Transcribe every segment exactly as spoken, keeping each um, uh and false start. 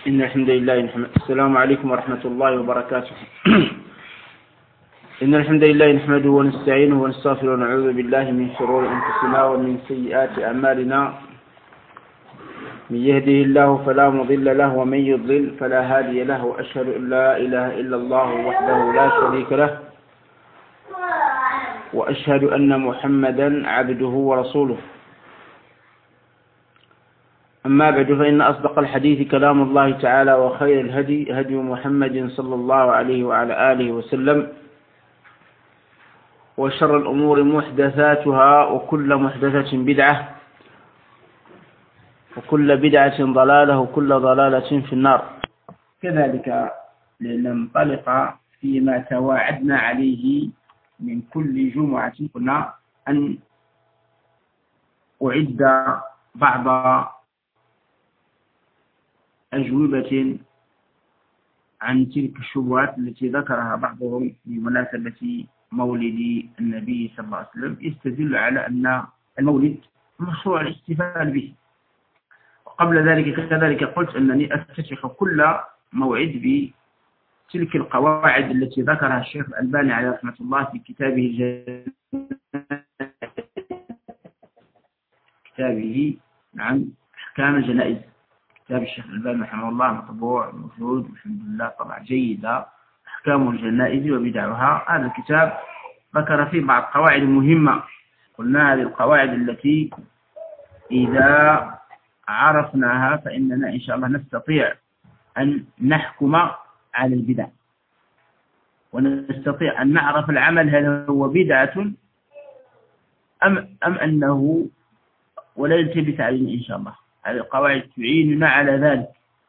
إن الحمد لله نحمد السلام عليكم ورحمة الله وبركاته. إن الحمد لله نحمده ونستعينه ونستغفره ونعوذ بالله من شرور أنفسنا ومن سيئات أعمالنا. من يهده الله فلا مضل له ومن يضلل فلا هادي له، وأشهد أن لا إله إلا الله وحده لا شريك له، وأشهد أن محمدا عبده ورسوله. أما بعد، فإن أصدق الحديث كلام الله تعالى، وخير الهدي هدي محمد صلى الله عليه وعلى آله وسلم، وشر الأمور محدثاتها، وكل محدثة بدعة، وكل بدعة ضلالة، وكل ضلالة في النار. كذلك لننطلق فيما تواعدنا عليه من كل جمعة، قلنا أن أعد بعض أجوبة عن تلك الشبهات التي ذكرها بعضهم بمناسبة مولد النبي صلى الله عليه وسلم، يستدل على أن المولد مشروع الاحتفال به. وقبل ذلك كذلك قلت أنني أفتتح كل موعد بتلك القواعد التي ذكرها الشيخ الألباني عليه رحمة الله في كتابه كتابه عن أحكام الجنائز. كتاب الشيخ الألباني رحمه الله مطبوع موجود والحمد لله، طبعا جيدة، أحكام الجنائز وبدعها. هذا الكتاب ذكر فيه بعض قواعد مهمة، قلنا هذه القواعد التي إذا عرفناها فإننا إن شاء الله نستطيع أن نحكم على البدع، ونستطيع أن نعرف العمل هل هو بدعة أم, أم أنه ولا يلتبس علينا إن شاء الله. هذه القواعد تعيننا على ذلك،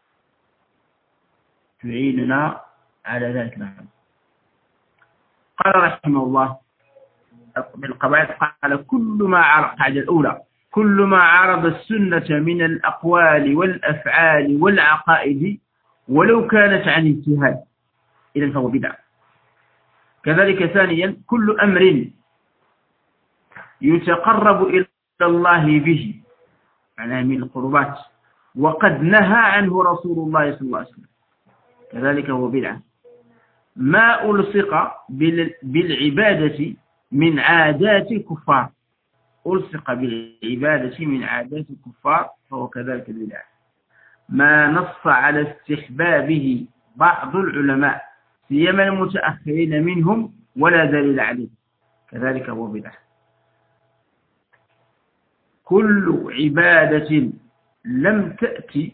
تعيننا على ذلك. نعم. قال رحمه الله بالقواعد، قال كل ما عرض، القاعدة الأولى، كل ما عرض السنة من الأقوال والأفعال والعقائد ولو كانت عن اجتهاد إذن فهو بدعة. كذلك ثانيا، كل أمر يتقرب إلى الله به، معناها من القربات، وقد نهى عنه رسول الله صلى الله عليه وسلم، كذلك هو بدعة. ما ألصق بالعبادة من عادات الكفار، ألصق بالعبادة من عادات الكفار فهو كذلك بدعة. ما نص على استحبابه بعض العلماء سيما المتأخرين منهم ولا دليل عليه، كذلك هو بدعة. كل عبادة لم تأتي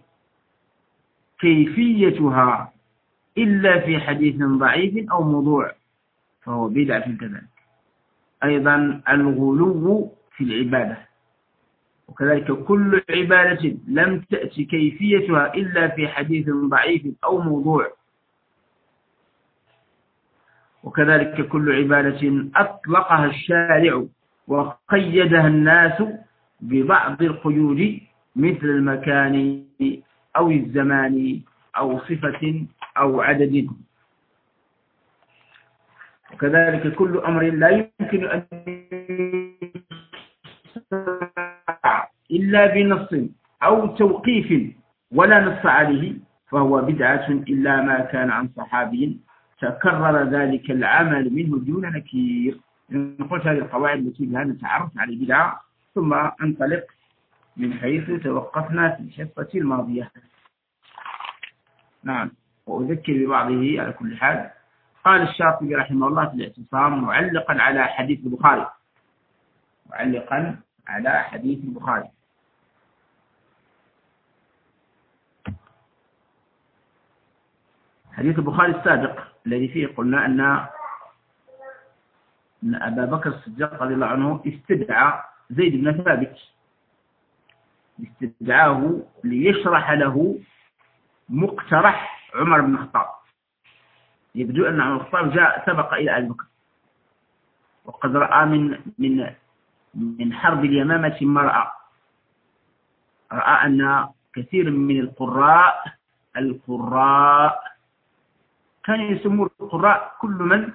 كيفيتها إلا في حديث ضعيف أو موضوع فهو بدعة كذلك. أيضا الغلو في العبادة، وكذلك كل عبادة لم تأتي كيفيتها إلا في حديث ضعيف أو موضوع، وكذلك كل عبادة أطلقها الشارع وقيدها الناس ببعض القيود مثل المكان أو الزمان أو صفة أو عدد. وكذلك كل أمر لا يمكن أن إلا بنص أو توقيف ولا نص عليه فهو بدعة إلا ما كان عن صحابي تكرر ذلك العمل منه دون نكير. نقول هذه القواعد التي بها نتعرف على البدعة، ثم انطلق من حيث توقفنا في الحصة الماضية. نعم. وأذكر ببعضه على كل حال. قال الشاطبي رحمه الله في الاعتصام معلقا على حديث البخاري، معلقا على حديث البخاري: حديث البخاري السابق الذي فيه قلنا أن أن أبا بكر الصديق رضي الله عنه استدعى زيد بن ثابت، استدعاه ليشرح له مقترح عمر بن الخطاب. يبدو أن عمر بن الخطاب جاء سبق إلى أبي بكر، وقد رأى من من من حرب اليمامة ما رأى، رأى أن كثير من القراء القراء كانوا يسمون القراء كل من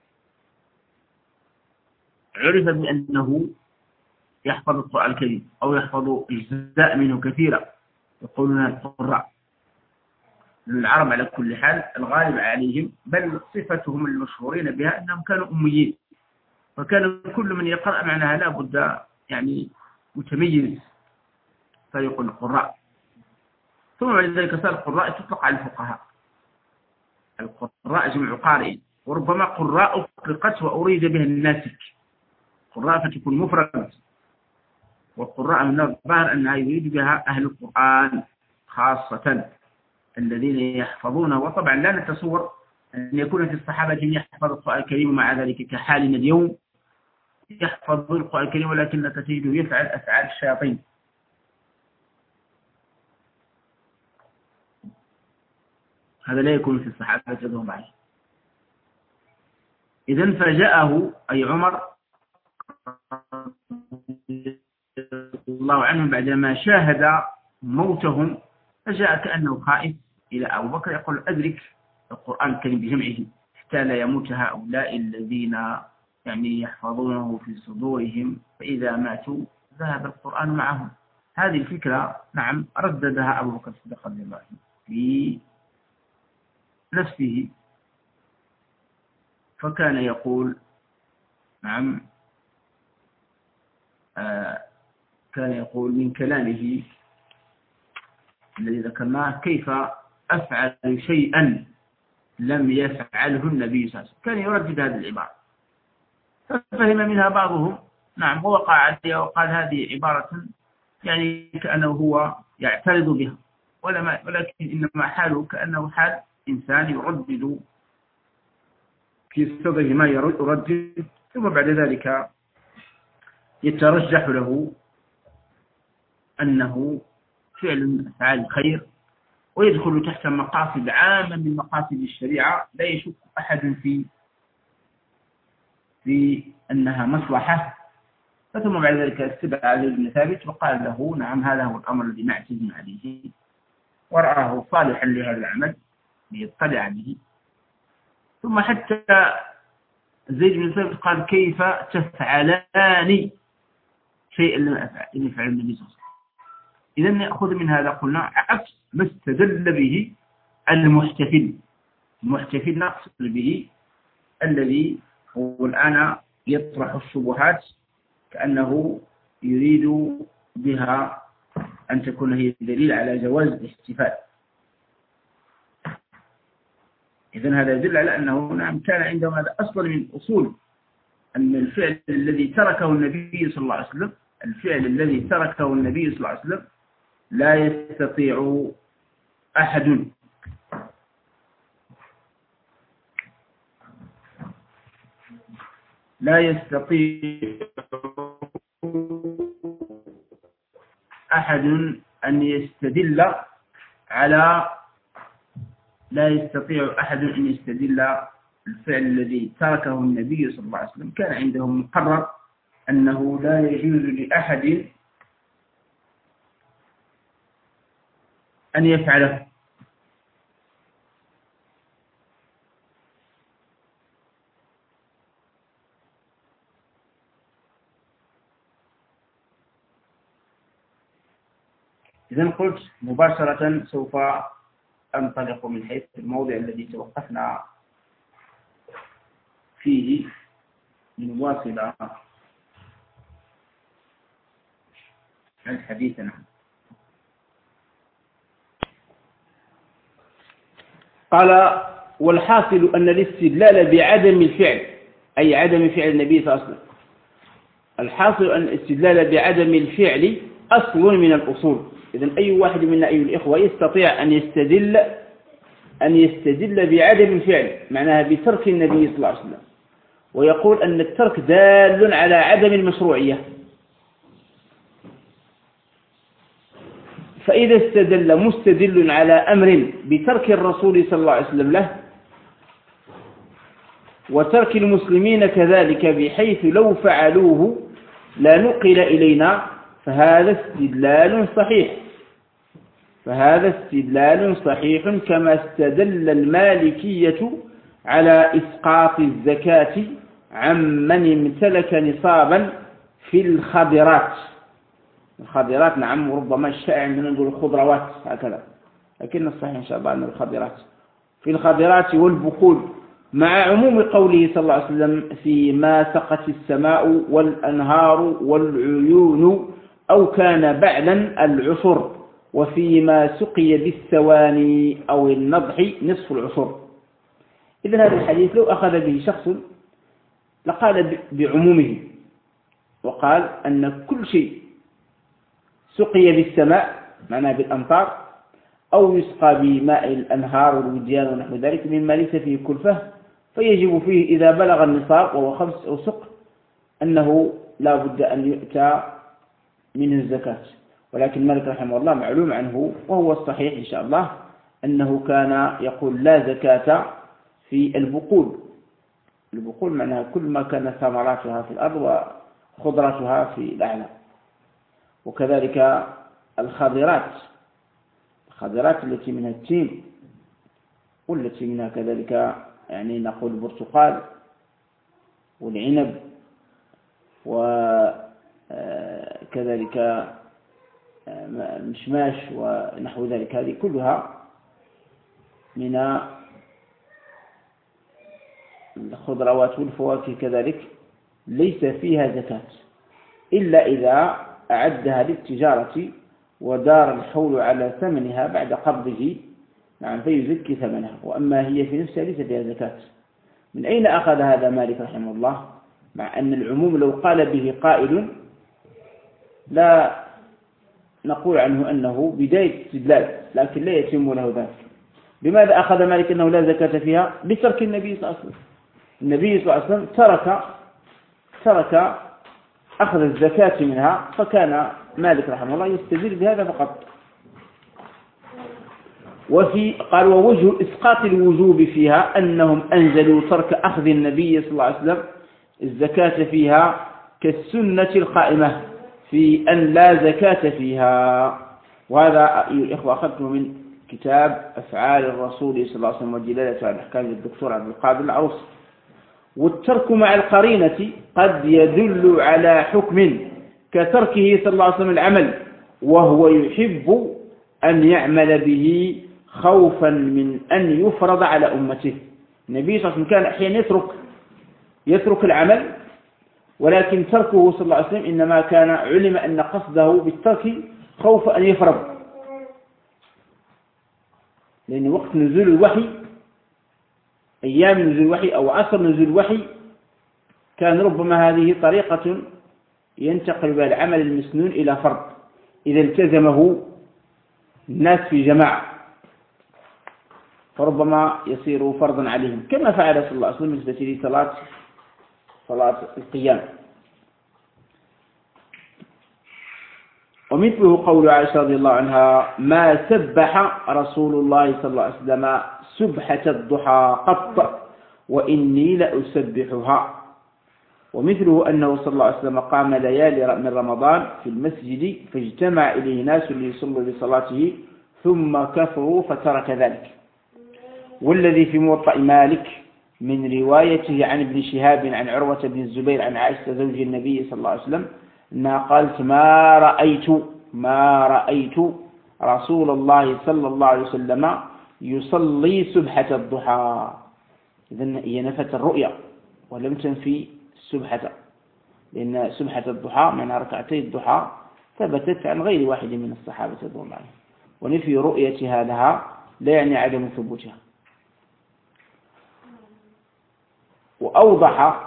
عرف بأنه يحفظ القرآن الكريم أو يحفظ أجزاء منه كثيرة، يقولون القراء. العرب على كل حال الغالب عليهم، بل صفتهم المشهورين بها أنهم كانوا أميين، فكان كل من يقرأ معناها لا بد يعني متميز فريق القراء. ثم بعد ذلك صار القراء تطلق على الفقهاء. القراء جمع قارئ، وربما قراء أطلقت وأريد بها الناسك، قراء فتكون مفرد، والقراء من الظاهر أنها يريد بها أهل القرآن خاصة الذين يحفظونه. وطبعا لا نتصور أن يكون في الصحابة يحفظ القرآن الكريم مع ذلك كحالنا اليوم يحفظ القرآن الكريم ولكنك تجده يفعل أفعال الشياطين. هذا لا يكون في الصحابة رضوان عليه. إذن فجاءه أي عمر الله عنهم بعدما شاهد موتهم، فجاء كأنه خائف إلى أبو بكر يقول أدرك القرآن الكريم بجمعه حتى لا يموت هؤلاء الذين يعني يحفظونه في صدورهم، فإذا ماتوا ذهب القرآن معهم. هذه الفكرة نعم رددها أبو بكر الصديق رضي الله عنه في نفسه، فكان يقول نعم آه كان يقول من كلامه الذي ذكرناه كيف أفعل شيئا لم يفعله النبي صلى الله عليه وسلم، كان يردد هذه العبارة، ففهم منها بعضهم نعم ووقع عليها وقال هذه عبارة يعني كأنه هو يعترض بها، ولكن إنما حاله كأنه حال إنسان يردد في صدره ما يردد، ثم بعد ذلك يترجح له أنه فعل أفعال الخير ويدخل تحت مقاصد عامة من مقاصد الشريعة لا يشك أحد في في أنها مصلحة. ثم بعد ذلك استدعى علي بن ثابت وقال له نعم هذا هو الأمر الذي نعتزم عليه، ورآه صالحا لهذا العمل ليطلع به. ثم حتى زيد بن ثابت قال كيف تفعلان شيئا لم يفعل النبي صلى الله عليه وسلم. إذا نأخذ من هذا قلنا عكس ما استدل به المحتفل. المحتفل نقصد به الذي هو الآن يطرح الشبهات كأنه يريد بها أن تكون هي دليل على جواز الاحتفال. إذن هذا يدل على أنه نعم كان عندهم هذا أصلا من أصول أن الفعل الذي تركه النبي صلى الله عليه وسلم الفعل الذي تركه النبي صلى الله عليه وسلم لا يستطيع أحد لا يستطيع أحد أن يستدل على لا يستطيع أحد أن يستدل الفعل الذي تركه النبي صلى الله عليه وسلم. كان عندهم مقرر أنه لا يجوز لأحد أن يفعله. إذن قلت مباشرة سوف أنطلق من حيث الموضع الذي توقفنا فيه لنواصل الحديث عنه. قال والحاصل أن الاستدلال بعدم الفعل أي عدم فعل النبي صلى الله عليه وسلم الحاصل أن الاستدلال بعدم الفعل أصل من الأصول. إذن أي واحد منا أيها الإخوة يستطيع أن يستدل أن يستدل بعدم الفعل معناها بترك النبي صلى الله عليه وسلم ويقول أن الترك دال على عدم المشروعية. فإذا استدل مستدل على أمر بترك الرسول صلى الله عليه وسلم له وترك المسلمين كذلك بحيث لو فعلوه لا نقل إلينا فهذا استدلال صحيح فهذا استدلال صحيح كما استدل المالكية على إسقاط الزكاة عمن امتلك نصابا في الخضرات. الخضرات نعم ربما الشائع عندنا نقول الخضروات هكذا لكن الصحيح إن شاء الله أن الخضرات في الخضرات والبخول، مع عموم قوله صلى الله عليه وسلم فيما سقت السماء والأنهار والعيون أو كان بعلا العشر، وفيما سقي بالثواني أو النضح نصف العشر. إذن هذا الحديث لو أخذ به شخص لقال بعمومه وقال أن كل شيء سقي بالسماء معناه بالأمطار أو يسقى بماء الأنهار والوديان ونحو ذلك مما ليس فيه كلفة فيجب فيه إذا بلغ النصاب وهو خمس أوسق أنه لا بد أن يؤتى منه الزكاة. ولكن مالك رحمه الله معلوم عنه وهو الصحيح إن شاء الله أنه كان يقول لا زكاة في البقول. البقول معناها كل ما كان ثمراتها في الأرض وخضرتها في الأعلى. وكذلك الخضرات، الخضرات التي منها التين والتي منها كذلك يعني نقول البرتقال والعنب وكذلك المشماش ونحو ذلك، هذه كلها من الخضروات والفواكه كذلك ليس فيها زكاة إلا إذا أعدها للتجارة ودار الحول على ثمنها بعد قبضه نعم فيزكي ثمنها، وأما هي في نفسها ليس فيها زكاة. من أين أخذ هذا مالك رحمه الله؟ مع أن العموم لو قال به قائل لا نقول عنه أنه بداية استدلال، لكن لا يتم له ذلك. بماذا أخذ مالك أنه لا زكاة فيها؟ بترك النبي صلى الله عليه وسلم. النبي صلى الله عليه وسلم ترك ترك أخذ الزكاة منها، فكان مالك رحمه الله يستدل بهذا فقط. وفي قال ووجه إسقاط الوجوب فيها أنهم أنزلوا ترك أخذ النبي صلى الله عليه وسلم الزكاة فيها كالسنة القائمة في أن لا زكاة فيها. وهذا أيها الإخوة أخذته من كتاب أفعال الرسول صلى الله عليه وسلم والدلالة على الأحكام للدكتور عبد القادر العروسي. والترك مع القرينة قد يدل على حكم كتركه صلى الله عليه وسلم العمل وهو يحب أن يعمل به خوفا من أن يفرض على أمته. النبي صلى الله عليه وسلم كان أحيانا يترك يترك العمل، ولكن تركه صلى الله عليه وسلم إنما كان علم أن قصده بالترك خوف أن يفرض، لأن وقت نزول الوحي أيام نزول الوحي أو عصر نزول الوحي كان ربما هذه طريقة ينتقل بها العمل المسنون إلى فرض إذا التزمه الناس في جماعة، فربما يصير فرضا عليهم كما فعل صلى الله عليه وسلم بالنسبة لصلاة صلاة القيام. ومثله قول عائشة رضي الله عنها ما سبح رسول الله صلى الله عليه وسلم سبحة الضحى قط وإني لأسبحها. ومثله أنه صلى الله عليه وسلم قام ليالي من رمضان في المسجد فاجتمع إليه ناس ليصلوا لصلاته ثم كفروا فترك ذلك. والذي في موطأ مالك من روايته عن ابن شهاب عن عروة بن الزبير عن عائشة زوج النبي صلى الله عليه وسلم أنها قالت ما رأيت ما رأيت رسول الله صلى الله عليه وسلم يصلي سبحة الضحى. إذن هي نفت الرؤيا ولم تنفي السبحة، لأن سبحة الضحى معنى ركعتي الضحى ثبتت عن غير واحد من الصحابة رضي الله عنهم، ونفي رؤيتها لها لا يعني عدم ثبوتها. وأوضح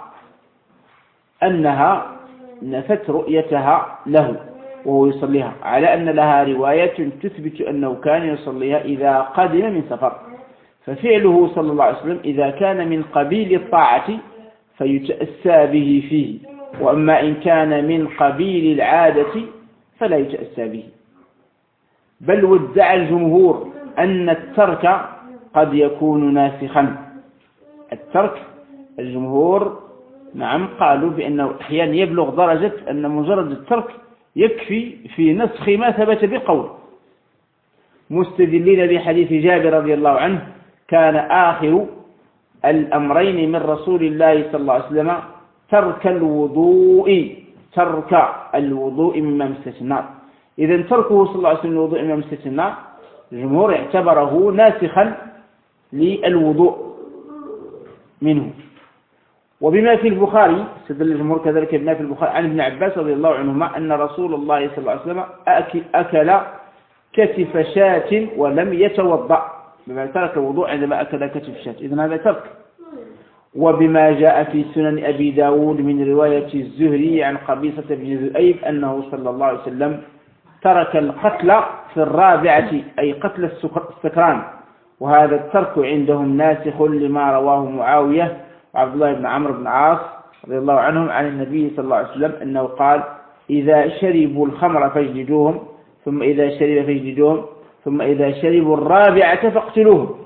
أنها نفت رؤيتها له وهو يصليها على أن لها رواية تثبت أنه كان يصليها إذا قدم من سفر، ففعله صلى الله عليه وسلم إذا كان من قبيل الطاعة فيتأسى به فيه، وأما إن كان من قبيل العادة فلا يتأسى به. بل وادعى الجمهور أن الترك قد يكون ناسخا. الترك الجمهور نعم قالوا بأنه أحيانا يبلغ درجة أن مجرد الترك يكفي في نسخ ما ثبت بقول، مستدلين بحديث جابر رضي الله عنه كان آخر الأمرين من رسول الله صلى الله عليه وسلم ترك الوضوء ترك الوضوء مما مسست النار. إذن تركه صلى الله عليه وسلم الوضوء مما مسست النار الجمهور اعتبره ناسخا للوضوء منه. وبما في البخاري استدل الجمهور كذلك بما في البخاري عن ابن عباس رضي الله عنهما أن رسول الله صلى الله عليه وسلم أكل كتف شاة ولم يتوضأ، بما ترك الوضوء عندما أكل كتف شاة، إذن هذا ترك. وبما جاء في سنن أبي داود من رواية الزهري عن قبيصة بن ذؤيب أنه صلى الله عليه وسلم ترك القتل في الرابعة، أي قتل السكران، وهذا الترك عندهم ناسخ لما رواه معاوية وعبد الله بن عمرو بن العاص رضي الله عنهم عن النبي صلى الله عليه وسلم أنه قال: إذا شربوا الخمر فاجلدوهم، ثم إذا شرب فاجلدوهم، ثم إذا شربوا الرابعة فاقتلوهم.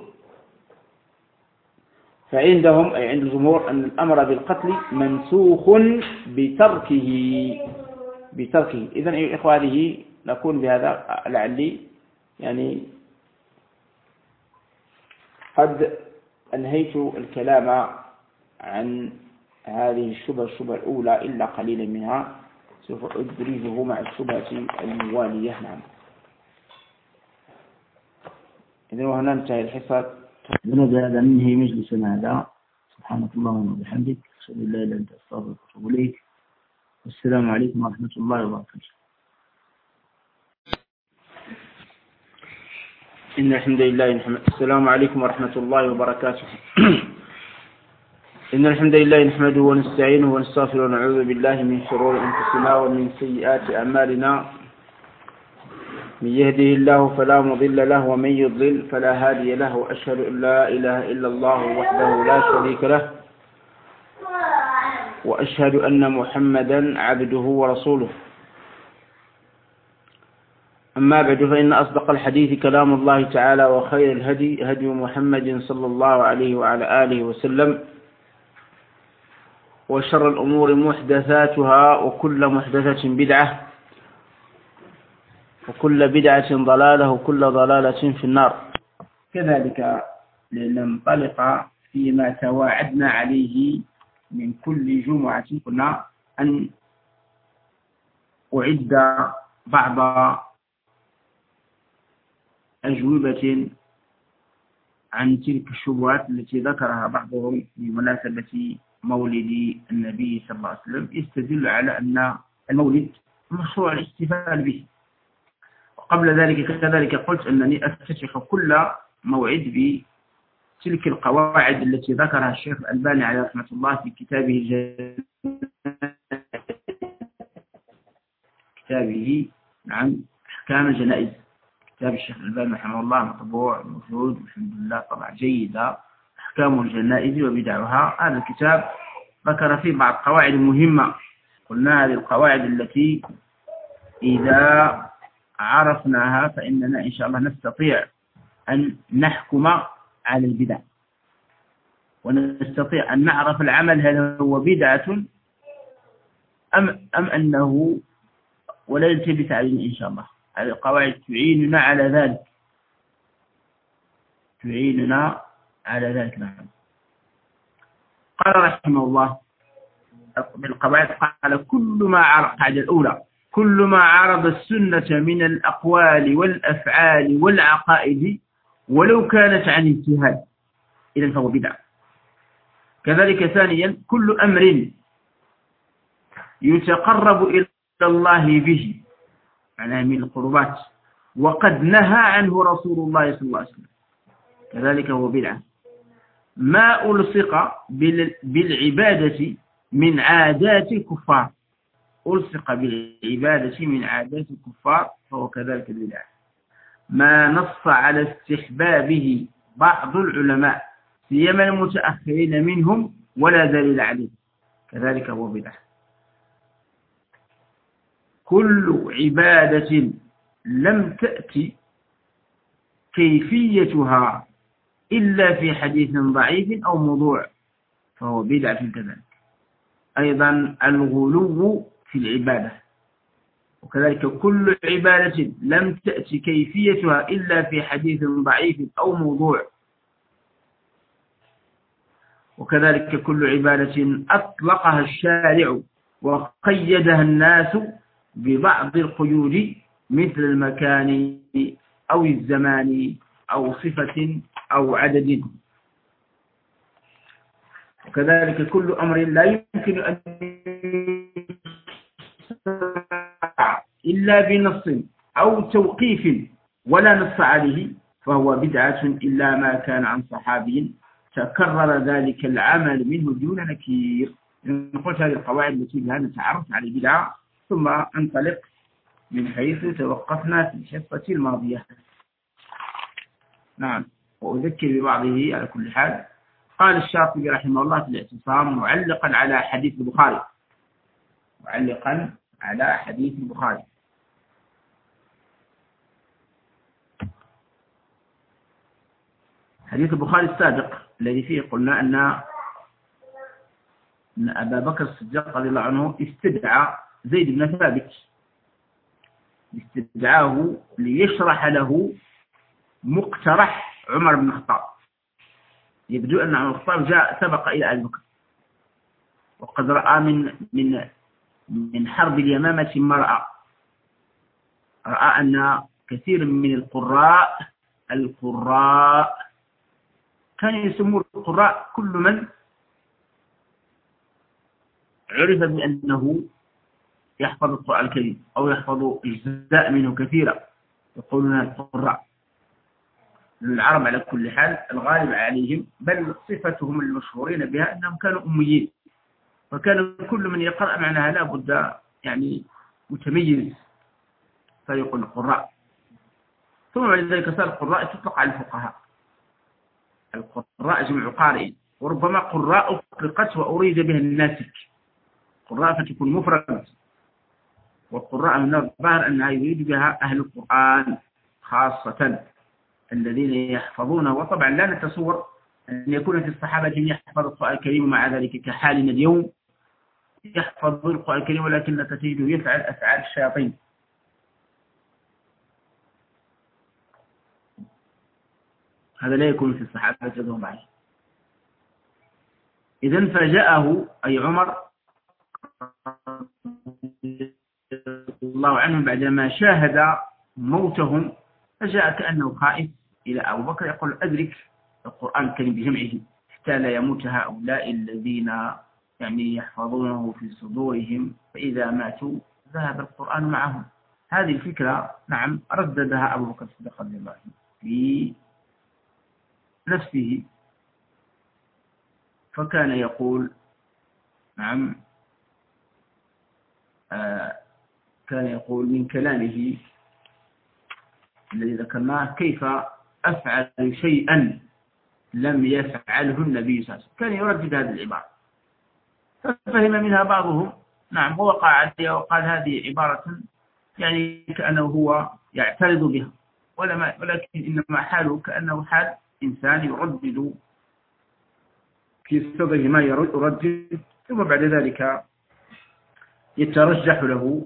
فعندهم أي عند الجمهور أن الأمر بالقتل منسوخ بتركه بتركه إذن أيها الإخوة هذه نكون بهذا لعلي يعني قد أنهيت الكلام عن هذه الشبهة الشبهة الأولى إلا قليلا منها، سوف أدرجه مع الشبهة الموالية. نعم. إذن وهنا انتهي الحصة. بهذا ننهي مجلسنا هذا. سبحانك اللهم وبحمدك، أشهد أن لا إله إلا أنت، أستغفرك وأتوب إليك. والسلام عليكم ورحمة الله وبركاته. إن الحمد لله نحمد السلام عليكم ورحمة الله وبركاته. إن الحمد لله نحمده ونستعينه ونستغفره ونعوذ بالله من شرور أنفسنا ومن سيئات أعمالنا. من يهده الله فلا مضل له ومن يضلل فلا هادي له، وأشهد أن لا إله إلا الله وحده لا شريك له، وأشهد أن محمدا عبده ورسوله. أما بعد، فإن أصدق الحديث كلام الله تعالى، وخير الهدي هدي محمد صلى الله عليه وعلى آله وسلم، وشر الأمور محدثاتها، وكل محدثة بدعة، وكل بدعة ضلالة، وكل ضلالة في النار. كذلك لننطلق فيما تواعدنا عليه من كل جمعة، قلنا أن أعد بعض أجوبة عن تلك الشبهات التي ذكرها بعضهم بمناسبة مولد النبي صلى الله عليه وسلم، يستدل على أن المولد مشروع الاحتفال به. وقبل ذلك كذلك قلت أنني أستشرح كل موعد بتلك القواعد التي ذكرها الشيخ الألباني عليه رحمة الله في كتابه كتابه عن أحكام الجنائز. كتاب الشيخ الألباني رحمه الله مطبوع موجود والحمد لله، طبعا جيدة، أحكام الجنائز وبدعها. هذا الكتاب ذكر فيه بعض قواعد مهمة، قلنا هذه القواعد التي إذا عرفناها فإننا إن شاء الله نستطيع أن نحكم على البدع، ونستطيع أن نعرف العمل هل هو بدعة أم, أم أنه ولا يلتبس علينا إن شاء الله. هذه القواعد تعيننا على ذلك تعيننا على ذلك نعم. قال رحمه الله بالقواعد، قال: كل ما عرض القاعدة الأولى كل ما عرض السنة من الأقوال والأفعال والعقائد ولو كانت عن اجتهاد إذن فهو بدعة. كذلك ثانيا، كل أمر يتقرب إلى الله به، معناه من القربات، وقد نهى عنه رسول الله صلى الله عليه وسلم، كذلك هو بدعة. ما ألصق بالعبادة من عادات الكفار ألصق بالعبادة من عادات الكفار فهو كذلك بدعة. ما نص على استحبابه بعض العلماء سيما المتأخرين منهم ولا دليل عليه، كذلك هو بدعة. كل عبادة لم تأتي كيفيتها إلا في حديث ضعيف أو موضوع فهو بدعة كذلك. أيضا الغلو في العبادة، وكذلك كل عبادة لم تأتي كيفيتها إلا في حديث ضعيف أو موضوع، وكذلك كل عبادة أطلقها الشارع وقيدها الناس ببعض القيود مثل المكان أو الزمان أو صفة أو عدد. وكذلك كل أمر لا يمكن أن إلا بنص أو توقيف ولا نص عليه فهو بدعة إلا ما كان عن صحابي تكرر ذلك العمل منه دون نكير. قلت هذه القواعد التي بها نتعرف على البدعة ثم أنطلق من حيث توقفنا في الحصة الماضية. نعم، وأذكر ببعضه على كل حال. قال الشاطبي رحمه الله في الاعتصام معلقا على حديث البخاري معلقا على حديث البخاري حديث البخاري السابق الذي فيه قلنا أن أن أبا بكر الصديق رضي الله عنه استدعى زيد بن ثابت، استدعاه ليشرح له مقترح عمر بن الخطاب. يبدو أن عمر بن الخطاب جاء سبق إلى أبي بكر وقد رأى من من من حرب اليمامة ما رأى رأى أن كثير من القراء القراء كانوا يسمون القراء كل من عرف بأنه يحفظ القرآن الكريم أو يحفظ أجزاء منه كثيرة، يقولون القراء. العرب على كل حال الغالب عليهم بل صفتهم المشهورين بها أنهم كانوا أميين، فكان كل من يقرأ معناها لا بد يعني متميز فيقول القراء. ثم بعد ذلك صار القراء تطلق على الفقهاء. القراء جمع قارئ، وربما قراء أطلقت وأريد بها الناسك، قراء فتكون مفرد، والقراء من الظاهر أنها يريد بها أهل القرآن خاصة الذين يحفظونه. وطبعا لا نتصور أن يكون في الصحابة يحفظ القرآن الكريم مع ذلك كحالنا اليوم يحفظ القرآن الكريم ولكنك تجده يفعل أفعال الشياطين. هذا لا يكون في الصحابة رضوان عليه. إذن فجاءه أي عمر الله عنهم بعدما شاهد موتهم فجاء كأنه خائف إلى أبو بكر يقول أدرك القرآن الكريم بجمعه حتى لا يموت هؤلاء الذين يعني يحفظونه في صدورهم فإذا ماتوا ذهب القرآن معهم. هذه الفكرة نعم رددها أبو بكر الصديق رضي الله عنه في نفسه، فكان يقول نعم آه كان يقول من كلامه الذي ذكرناه كيف أفعل شيئا لم يفعله النبي صلى الله عليه وسلم، كان يردد هذه العبارة ففهم منها بعضهم نعم ووقع عليه وقال هذه عبارة يعني كأنه هو يعترض بها، ولكن إنما حاله كأنه حال إنسان يردد في صدره ما يردد، ثم بعد ذلك يترجح له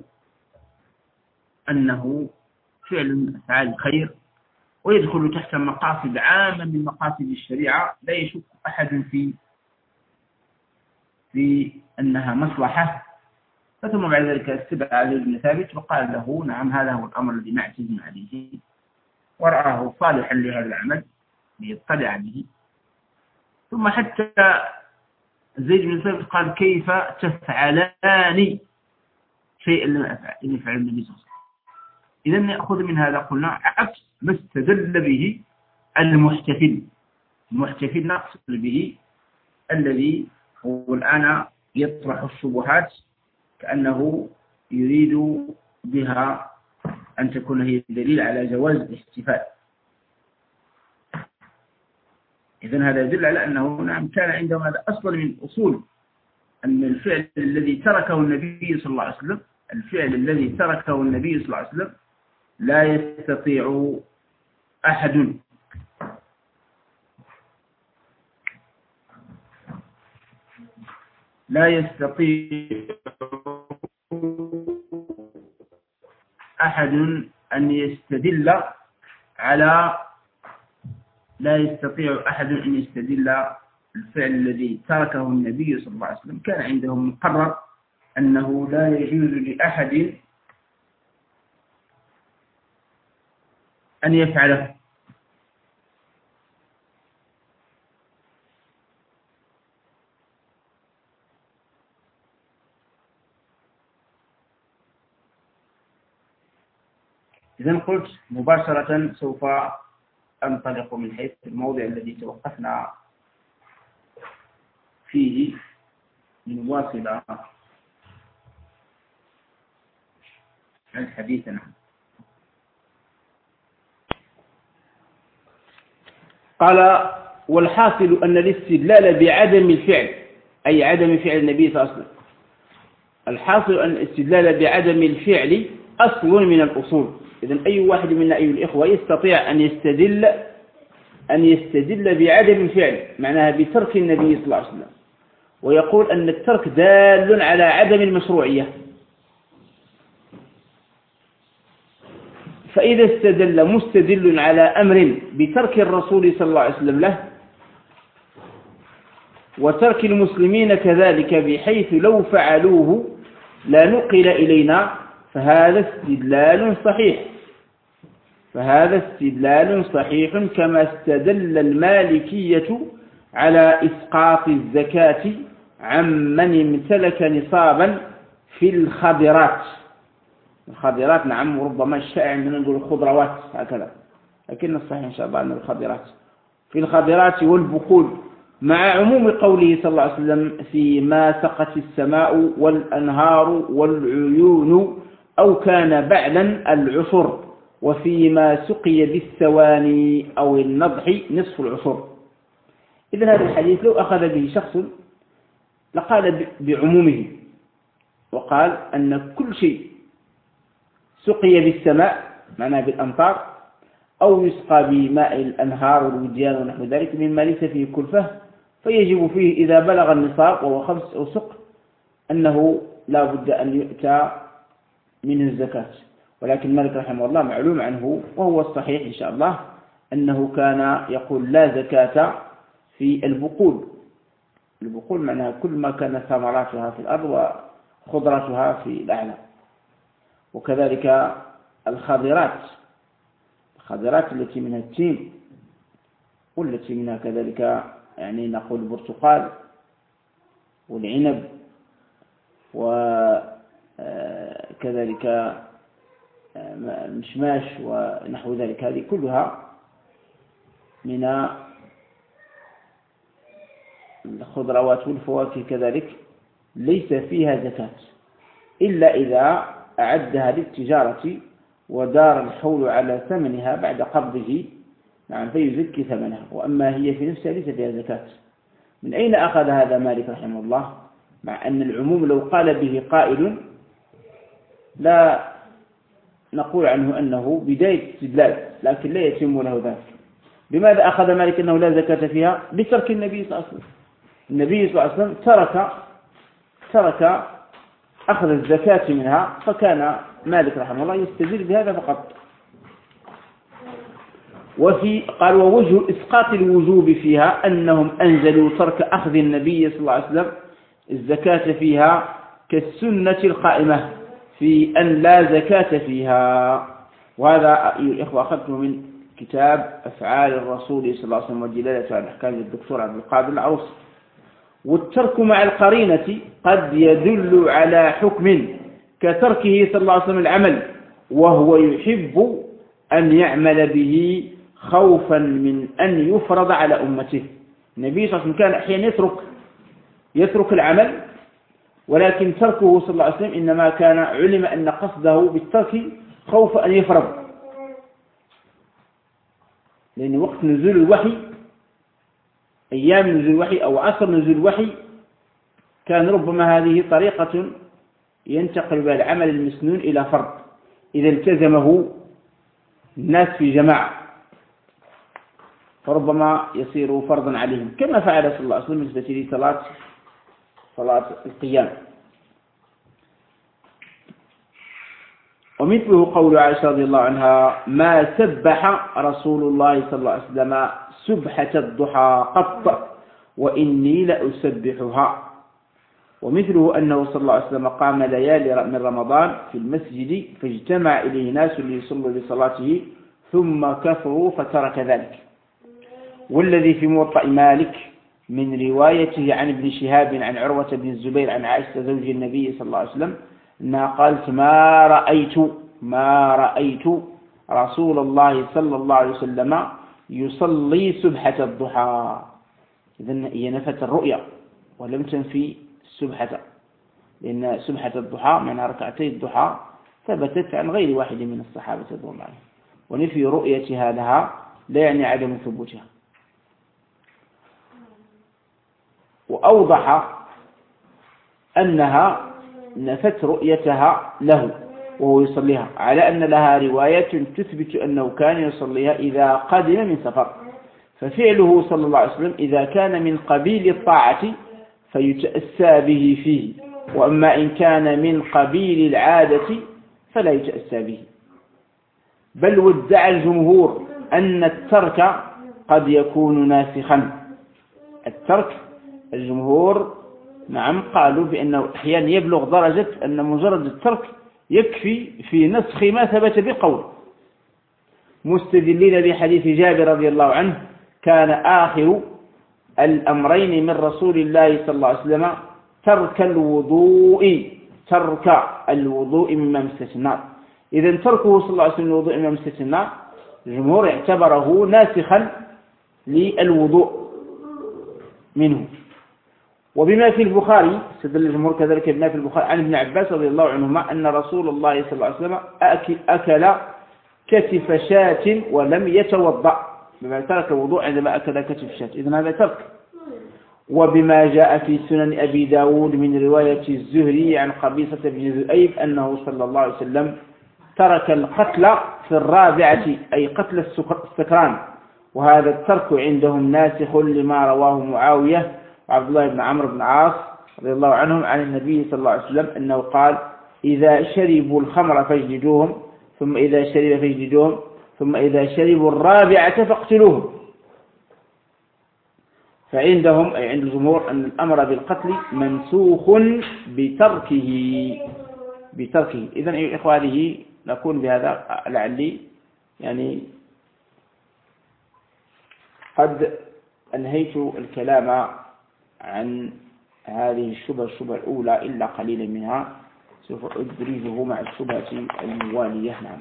أنه فعل أفعال الخير ويدخل تحت مقاصد عامة من مقاصد الشريعة لا يشك أحد في في أنها مصلحة. ثم بعد ذلك استدعى زيد بن ثابت وقال له نعم هذا هو الأمر الذي نعتزم عليه، ورآه صالحا لهذا العمل ليطلع به. ثم حتى زيد بن ثابت قال كيف تفعلان شيئا لم يفعل النبي صلى الله عليه وسلم. إذا نأخذ من هذا قلنا عكس ما استدل به المحتفل. المحتفل نقصد به الذي هو الآن يطرح الشبهات كأنه يريد بها أن تكون هي دليل على جواز الاحتفال. إذن هذا يدل على أنه نعم كان عندهم هذا أصلا من الأصول أن الفعل الذي تركه النبي صلى الله عليه وسلم الفعل الذي تركه النبي صلى الله عليه وسلم لا يستطيع أحد لا يستطيع أحد أن يستدل على لا يستطيع أحد أن يستدل الفعل الذي تركه النبي صلى الله عليه وسلم. كان عندهم مقرر أنه لا يجوز لأحد أن يفعله. إذن قلت مباشرة سوف أنطلق من حيث الموضع الذي توقفنا فيه لنواصل الحديث عنه. قال: والحاصل أن الاستدلال بعدم الفعل، أي عدم فعل النبي صلى الله عليه وسلم، الحاصل أن الاستدلال بعدم الفعل أصل من الأصول. إذن أي واحد منا أيها الإخوة يستطيع أن يستدل أن يستدل بعدم الفعل، معناها بترك النبي صلى الله عليه وسلم، ويقول أن الترك دال على عدم المشروعية. فإذا استدل مستدل على أمر بترك الرسول صلى الله عليه وسلم له وترك المسلمين كذلك، بحيث لو فعلوه لا نقل إلينا، فهذا استدلال صحيح فهذا استدلال صحيح كما استدل المالكية على إسقاط الزكاة عمن امتلك نصابا في الخضرات. الخضرات نعم، وربما الشائع من نقول الخضروات هكذا، لكن الصحيح إن شاء الله أن الخضرات في الخضرات والبقول، مع عموم قوله صلى الله عليه وسلم: فيما سقت السماء والأنهار والعيون أو كان بعلا العشر، وفيما سقي بالثواني أو النضح نصف العشر. إذن هذا الحديث لو أخذ به شخص لقال بعمومه، وقال أن كل شيء سقي بالسماء معناه بالأمطار، أو يسقى بماء الأنهار والوديان ونحو ذلك مما ليس فيه كلفة، فيجب فيه إذا بلغ النصاب وهو خمس أوسق أنه لا بد أن يؤتى منه الزكاة. ولكن مالك رحمه الله معلوم عنه، وهو الصحيح إن شاء الله، أنه كان يقول لا زكاة في البقول. البقول معناها كل ما كان ثمراتها في الأرض وخضرتها في الأعلى، وكذلك الخضرات الخضرات التي منها التين، والتي منها كذلك يعني نقول البرتقال والعنب وكذلك المشماش ونحو ذلك، هذه كلها من الخضروات والفواكه كذلك ليس فيها زكاة، إلا إذا أعدها للتجارة ودار الحول على ثمنها بعد قبضه، نعم، فيزكي ثمنها. وأما هي في نفسها ليس فيها زكاة. من أين أخذ هذا مالك رحمه الله؟ مع أن العموم لو قال به قائل لا نقول عنه أنه بداية استدلال، لكن لا يتم له ذلك. بماذا أخذ مالك أنه لا زكاة فيها؟ بترك النبي صلى الله عليه وسلم. النبي صلى الله عليه وسلم ترك ترك أخذ الزكاة منها، فكان مالك رحمه الله يستدل بهذا فقط. وفي قال: ووجه إسقاط الوجوب فيها أنهم أنزلوا ترك أخذ النبي صلى الله عليه وسلم الزكاة فيها كالسنة القائمة في أن لا زكاة فيها. وهذا أيها الإخوة أخذته من كتاب أفعال الرسول صلى الله عليه وسلم والدلالة على الأحكام للدكتور عبد القادر العوصي. والترك مع القرينة قد يدل على حكم، كتركه صلى الله عليه وسلم العمل وهو يحب أن يعمل به خوفا من أن يفرض على أمته. النبي صلى الله عليه وسلم كان أحيانا يترك يترك العمل، ولكن تركه صلى الله عليه وسلم إنما كان علم أن قصده بالترك خوف أن يفرض، لأن وقت نزول الوحي، أيام نزول الوحي أو عصر نزول الوحي، كان ربما هذه طريقة ينتقل بها العمل المسنون إلى فرض إذا التزمه الناس في جماعة، فربما يصير فرضا عليهم، كما فعل صلى الله عليه وسلم بالنسبة لصلاة صلاة القيام. ومثله قول عائشة رضي الله عنها: ما سبح رسول الله صلى الله عليه وسلم سبحة الضحى قط وإني لأسبحها. ومثله أنه صلى الله عليه وسلم قام ليالي من رمضان في المسجد فاجتمع إليه ناس ليصلوا لصلاته ثم كفروا فترك ذلك. والذي في موطأ مالك من روايته عن ابن شهاب عن عروة بن الزبير عن عائشة زوج النبي صلى الله عليه وسلم أنها قالت ما رأيت ما رأيت رسول الله صلى الله عليه وسلم يصلي سبحة الضحى. إذن هي نفت الرؤيا ولم تنفي السبحة، لأن سبحة الضحى من ركعتي الضحى ثبتت عن غير واحد من الصحابة رضوان الله عنهم، ونفي رؤيتها لها لا يعني عدم ثبوتها. وأوضح أنها نفت رؤيتها له وهو يصليها على أن لها رواية تثبت أنه كان يصليها إذا قدم من سفر، ففعله صلى الله عليه وسلم إذا كان من قبيل الطاعة فيتأسى به فيه، وأما إن كان من قبيل العادة فلا يتأسى به. بل وادعى الجمهور أن الترك قد يكون ناسخا. الترك الجمهور نعم قالوا بأنه أحيانا يبلغ درجة أن مجرد الترك يكفي في نسخ ما ثبت بقول، مستدلين بحديث جابر رضي الله عنه كان آخر الأمرين من رسول الله صلى الله عليه وسلم ترك الوضوء ترك الوضوء مما مسست النار. إذا تركه صلى الله عليه وسلم الوضوء مما مسست النار الجمهور اعتبره ناسخا للوضوء منه. وبما في البخاري استدل الجمهور كذلك بما في البخاري عن ابن عباس رضي الله عنهما أن رسول الله صلى الله عليه وسلم أكل, أكل كتف شاة ولم يتوضأ، بما ترك الوضوء عندما أكل كتف شاة، إذن هذا ترك. وبما جاء في سنن أبي داود من رواية الزهري عن قبيصة بن ذؤيب أنه صلى الله عليه وسلم ترك القتل في الرابعة أي قتل السكران، وهذا الترك عندهم ناسخ لما رواه معاوية وعبد الله بن عمرو بن عاص رضي الله عنهم عن النبي صلى الله عليه وسلم أنه قال إذا شربوا الخمر فاجلدوهم، ثم إذا شرب فاجلدوهم، ثم إذا شربوا الرابعة فاقتلوهم. فعندهم أي عند الجمهور أن الأمر بالقتل منسوخ بتركه بتركه. إذن أيها الإخوة هذه نكون بهذا لعلي يعني قد أنهيت الكلام عن هذه الشبهة الشبهة الأولى إلا قليلا منها، سوف أدرجه مع الشبهة الموالية. نعم.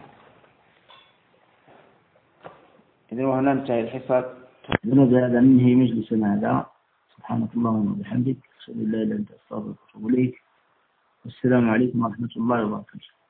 إذن وهنا ننتهي الحصة. بهذا ننهي مجلسنا هذا. سبحانك اللهم وبحمدك أشهد أن لا إله إلا أنت أستغفرك وأتوب إليك. والسلام عليكم ورحمة الله وبركاته.